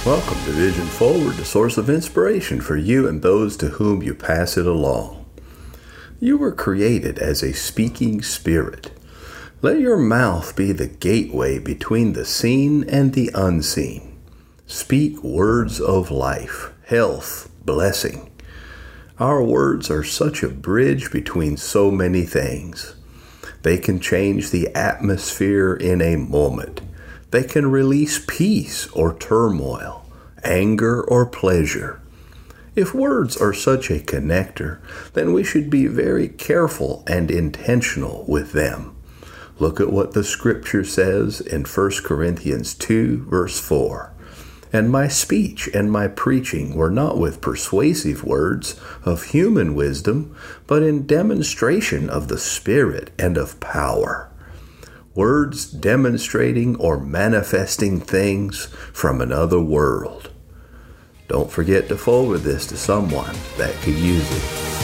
Welcome to Vision Forward, the source of inspiration for you and those to whom you pass it along. You were created as a speaking spirit. Let your mouth be the gateway between the seen and the unseen. Speak words of life, health, blessing. Our words are such a bridge between so many things. They can change the atmosphere in a moment. They can release peace or turmoil, anger or pleasure. If words are such a connector, then we should be very careful and intentional with them. Look at what the scripture says in 1 Corinthians 2, verse 4. And my speech and my preaching were not with persuasive words of human wisdom, but in demonstration of the Spirit and of power. Words demonstrating or manifesting things from another world. Don't forget to forward this to someone that could use it.